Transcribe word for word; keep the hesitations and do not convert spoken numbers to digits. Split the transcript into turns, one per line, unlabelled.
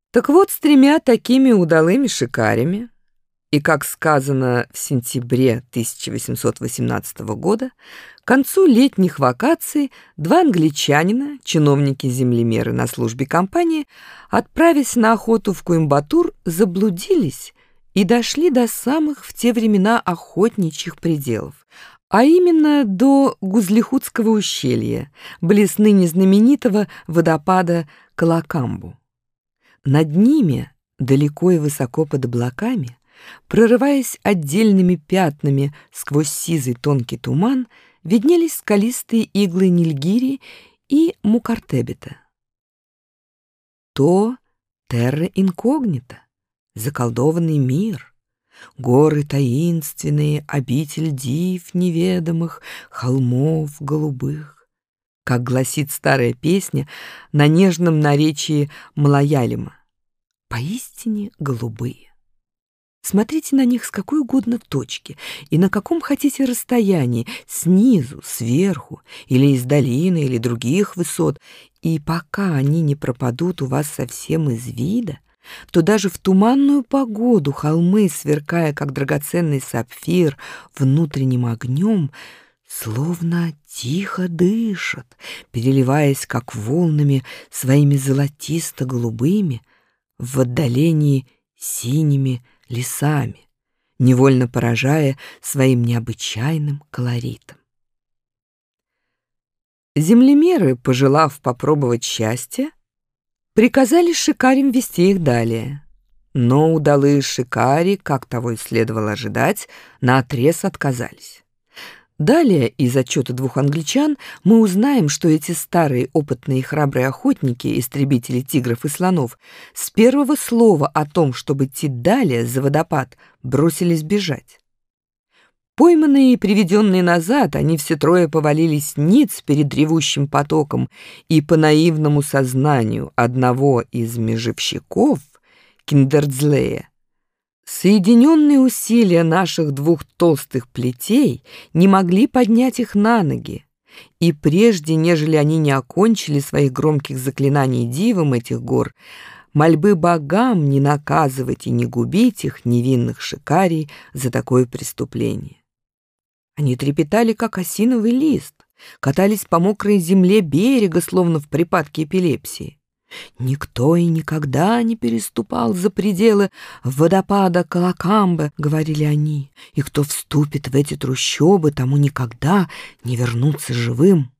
Так вот, с тремя такими удалыми шикарями, и, как сказано в сентябре тысяча восемьсот восемнадцатого года, к концу летних вакаций два англичанина, чиновники-землемеры на службе компании, отправясь на охоту в Коимбатур, заблудились и дошли до самых в те времена охотничьих пределов, а именно до Гузлихудского ущелья, близ ныне знаменитого водопада Калакамбу. Над ними, далеко и высоко под облаками, прорываясь отдельными пятнами сквозь сизый тонкий туман, виднелись скалистые иглы Нильгири и Мукартебета. То терра инкогнита, заколдованный мир, горы таинственные, обитель див неведомых, холмов голубых, как гласит старая песня на нежном наречии малаялима, поистине голубые. Смотрите на них с какой угодно точки и на каком хотите расстоянии, снизу, сверху, или из долины, или других высот, и пока они не пропадут у вас совсем из вида, то даже в туманную погоду холмы, сверкая, как драгоценный сапфир, внутренним огнем, словно тихо дышат, переливаясь, как волнами, своими золотисто-голубыми, в отдалении синими лесами, невольно поражая своим необычайным колоритом. Землемеры, пожелав попробовать счастье, приказали шикарям вести их далее. Но удалые шикари, как того и следовало ожидать, наотрез отказались. Далее, из отчета двух англичан, мы узнаем, что эти старые опытные и храбрые охотники, истребители тигров и слонов, с первого слова о том, чтобы идти далее за водопад, бросились бежать. Пойманные и приведенные назад, они все трое повалились ниц перед ревущим потоком, и по наивному сознанию одного из межевщиков, Киндердзлея, соединенные усилия наших двух толстых плетей не могли поднять их на ноги, и прежде, нежели они не окончили своих громких заклинаний дивам этих гор, мольбы богам не наказывать и не губить их невинных шикарей за такое преступление. Они трепетали, как осиновый лист, катались по мокрой земле берега, словно в припадке эпилепсии. «Никто и никогда не переступал за пределы водопада Калакамбы», — говорили они, «и кто вступит в эти трущобы, тому никогда не вернуться живым».